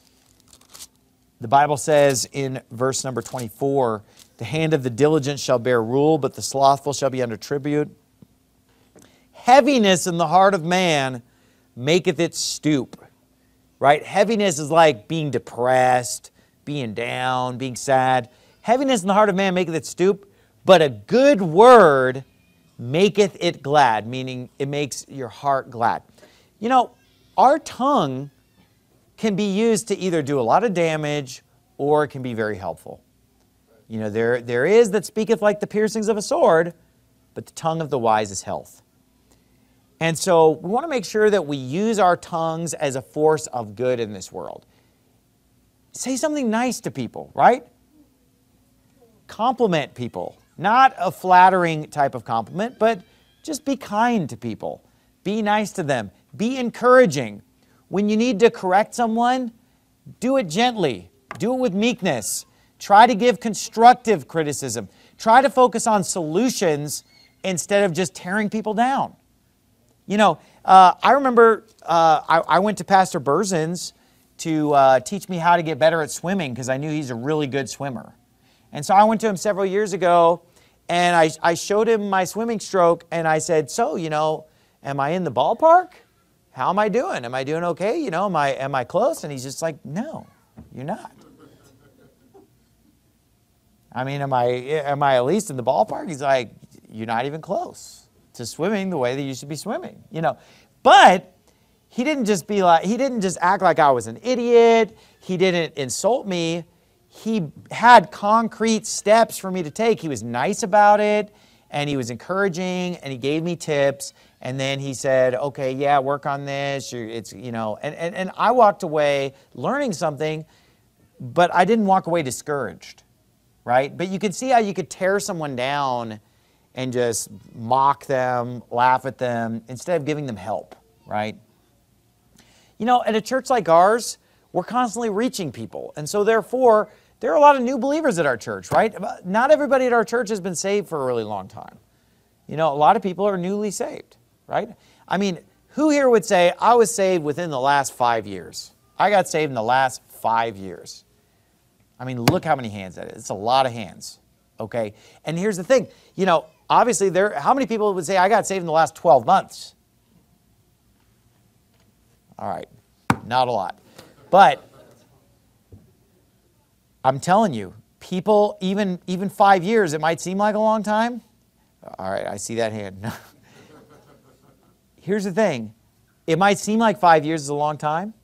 The Bible says in verse number twenty-four, the hand of the diligent shall bear rule, but the slothful shall be under tribute. Heaviness in the heart of man maketh it stoop. Right? Heaviness is like being depressed, being down, being sad. Heaviness in the heart of man maketh it stoop, but a good word maketh it glad, meaning it makes your heart glad. You know, our tongue can be used to either do a lot of damage or it can be very helpful. You know, there, there is that speaketh like the piercings of a sword, but the tongue of the wise is health. And so we want to make sure that we use our tongues as a force of good in this world. Say something nice to people, right? Compliment people. Not a flattering type of compliment, but just be kind to people. Be nice to them. Be encouraging. When you need to correct someone, do it gently. Do it with meekness. Try to give constructive criticism. Try to focus on solutions instead of just tearing people down. You know, uh, I remember uh, I, I went to Pastor Burzin's to uh, teach me how to get better at swimming because I knew he's a really good swimmer. And so I went to him several years ago, and I, I showed him my swimming stroke, and I said, so, you know, am I in the ballpark? How am I doing? Am I doing okay? You know, am I, am I close? And he's just like, no, you're not. I mean, am I, am I at least in the ballpark? He's like, you're not even close to swimming the way that you should be swimming, you know. But he didn't just be like, he didn't just act like I was an idiot. He didn't insult me. He had concrete steps for me to take. He was nice about it, and he was encouraging, and he gave me tips. And then he said, okay, yeah, work on this. You're, it's, you know, and, and, and I walked away learning something, but I didn't walk away discouraged, right? But you could see how you could tear someone down and just mock them, laugh at them, instead of giving them help, right? You know, at a church like ours, we're constantly reaching people. And so therefore, there are a lot of new believers at our church, right? Not everybody at our church has been saved for a really long time. You know, a lot of people are newly saved, right? I mean, who here would say, I was saved within the last five years? I got saved in the last five years. I mean, look how many hands that is. It's a lot of hands, okay? And here's the thing, you know, obviously, there. How many people would say, I got saved in the last twelve months? All right, not a lot. But I'm telling you, people, even, even five years, it might seem like a long time. All right, I see that hand. Here's the thing. It might seem like five years is a long time,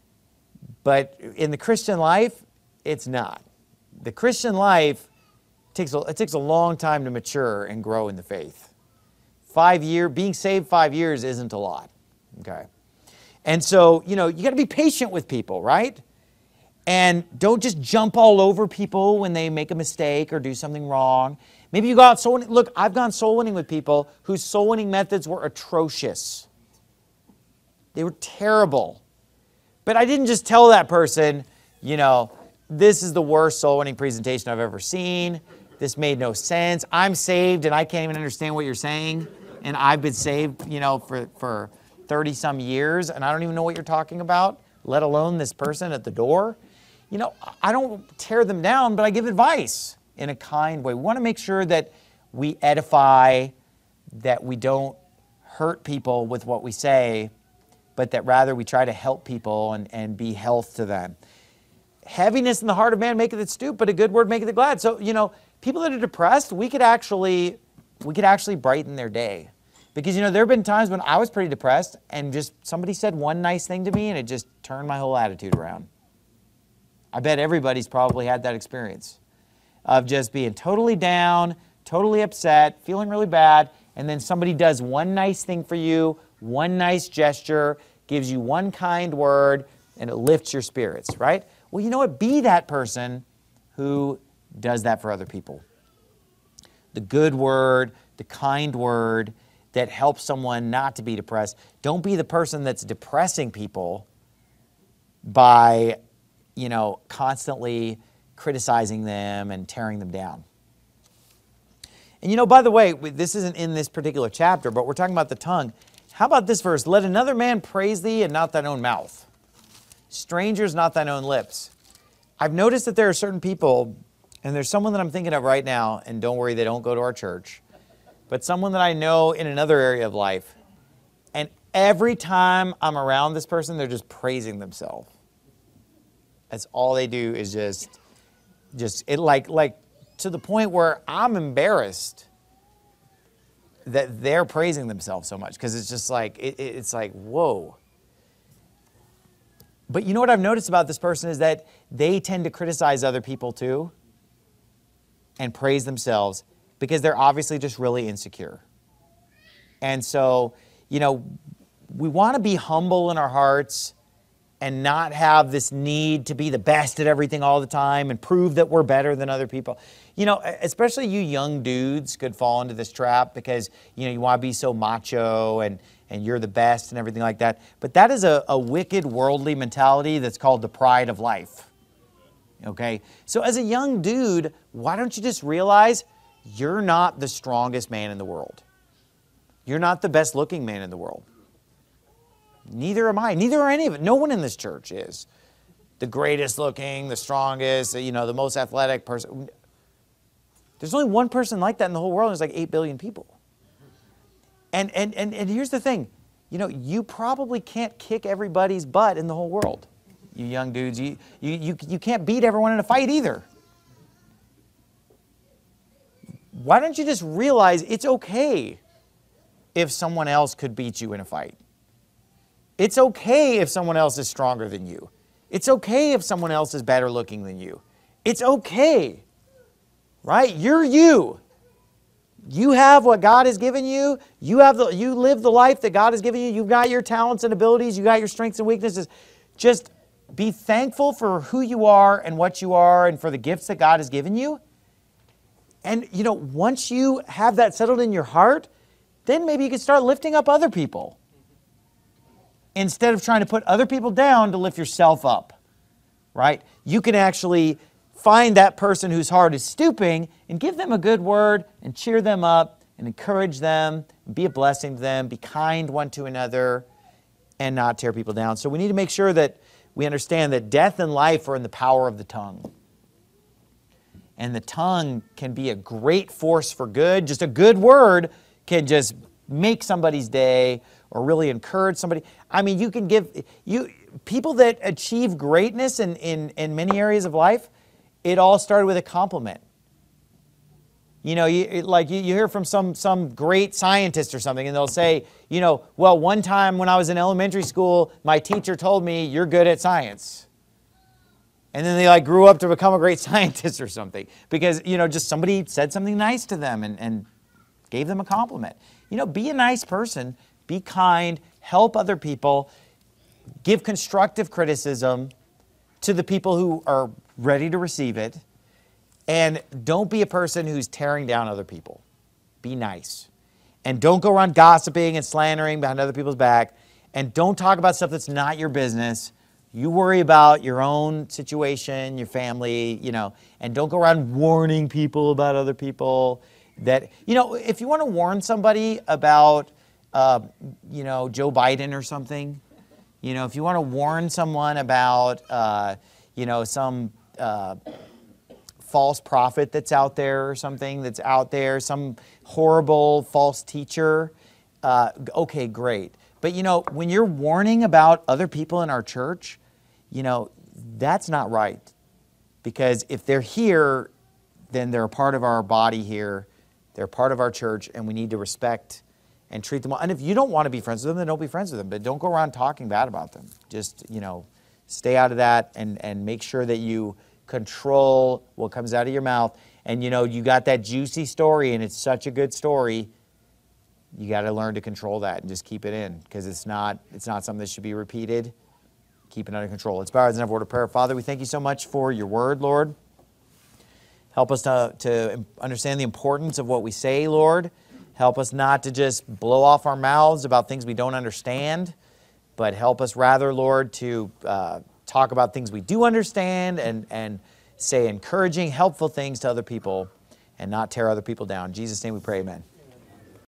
but in the Christian life, it's not. The Christian life It takes, a, it takes a long time to mature and grow in the faith. Five year, being saved five years isn't a lot, okay? And so, you know, you got to be patient with people, right? And don't just jump all over people when they make a mistake or do something wrong. Maybe you go out soul winning. Look, I've gone soul winning with people whose soul winning methods were atrocious. They were terrible. But I didn't just tell that person, you know, this is the worst soul winning presentation I've ever seen. This made no sense. I'm saved and I can't even understand what you're saying. And I've been saved, you know, for, for thirty some years and I don't even know what you're talking about, let alone this person at the door. You know, I don't tear them down, but I give advice in a kind way. We want to make sure that we edify, that we don't hurt people with what we say, but that rather we try to help people and, and be health to them. Heaviness in the heart of man maketh it stoop, but a good word maketh it glad. So, you know, people that are depressed, we could actually, we could actually brighten their day. Because, you know, there have been times when I was pretty depressed and just somebody said one nice thing to me and it just turned my whole attitude around. I bet everybody's probably had that experience of just being totally down, totally upset, feeling really bad, and then somebody does one nice thing for you, one nice gesture, gives you one kind word, and it lifts your spirits, right? Well, you know what? Be that person who does that for other people. The good word, the kind word that helps someone not to be depressed. Don't be the person that's depressing people by, you know, constantly criticizing them and tearing them down. And you know, by the way, this isn't in this particular chapter, but we're talking about the tongue. How about this verse? Let another man praise thee and not thine own mouth. Strangers, not thine own lips. I've noticed that there are certain people, and there's someone that I'm thinking of right now, and don't worry, they don't go to our church, but someone that I know in another area of life, and every time I'm around this person, they're just praising themselves. That's all they do is just, just it like, like to the point where I'm embarrassed that they're praising themselves so much, because it's just like, it, it's like, whoa. But you know what I've noticed about this person is that they tend to criticize other people too and praise themselves because they're obviously just really insecure. And so, you know, we want to be humble in our hearts and not have this need to be the best at everything all the time and prove that we're better than other people. You know, especially you young dudes could fall into this trap because, you know, you want to be so macho and, and you're the best and everything like that. But that is a, a wicked worldly mentality that's called the pride of life. Okay? So as a young dude, why don't you just realize you're not the strongest man in the world. You're not the best looking man in the world. Neither am I. Neither are any of it. No one in this church is the greatest looking, the strongest, you know, the most athletic person. There's only one person like that in the whole world. There's like eight billion people. And, and, and, and here's the thing. You know, you probably can't kick everybody's butt in the whole world. You young dudes, you, you, you, you can't beat everyone in a fight either. Why don't you just realize it's okay if someone else could beat you in a fight? It's okay if someone else is stronger than you. It's okay if someone else is better looking than you. It's okay, right? You're you. You have what God has given you. You have the, you live the life that God has given you. You've got your talents and abilities. You got your strengths and weaknesses. Just be thankful for who you are and what you are and for the gifts that God has given you. And, you know, once you have that settled in your heart, then maybe you can start lifting up other people instead of trying to put other people down to lift yourself up, right? You can actually find that person whose heart is stooping and give them a good word and cheer them up and encourage them, and be a blessing to them, be kind one to another, and not tear people down. So we need to make sure that we understand that death and life are in the power of the tongue. And the tongue can be a great force for good. Just a good word can just make somebody's day or really encourage somebody. I mean, you can give, you people that achieve greatness in, in, in many areas of life, it all started with a compliment. You know, you, like you, you hear from some, some great scientist or something, and they'll say, you know, well, one time when I was in elementary school, my teacher told me, you're good at science. And then they like grew up to become a great scientist or something because, you know, just somebody said something nice to them and, and gave them a compliment. You know, be a nice person, be kind, help other people, give constructive criticism to the people who are ready to receive it, and don't be a person who's tearing down other people. Be nice. And don't go around gossiping and slandering behind other people's back, and don't talk about stuff that's not your business. You worry about your own situation, your family, you know, and don't go around warning people about other people. That, you know, if you want to warn somebody about, uh, you know, Joe Biden or something, you know, if you want to warn someone about, uh, you know, some uh, false prophet that's out there or something that's out there, some horrible false teacher, uh, okay, great. But, you know, when you're warning about other people in our church, you know, that's not right. Because if they're here, then they're a part of our body here. They're part of our church, and we need to respect and treat them well. And if you don't want to be friends with them, then don't be friends with them. But don't go around talking bad about them. Just, you know, stay out of that and, and make sure that you control what comes out of your mouth. And, you know, you got that juicy story, and it's such a good story. You got to learn to control that and just keep it in, because it's not, it's not something that should be repeated. Keep it under control. Let's bow our heads and have a word of prayer. Father, we thank you so much for your word, Lord. Help us to, to understand the importance of what we say, Lord. Help us not to just blow off our mouths about things we don't understand, but help us rather, Lord, to uh, talk about things we do understand and, and say encouraging, helpful things to other people and not tear other people down. In Jesus' name we pray, amen.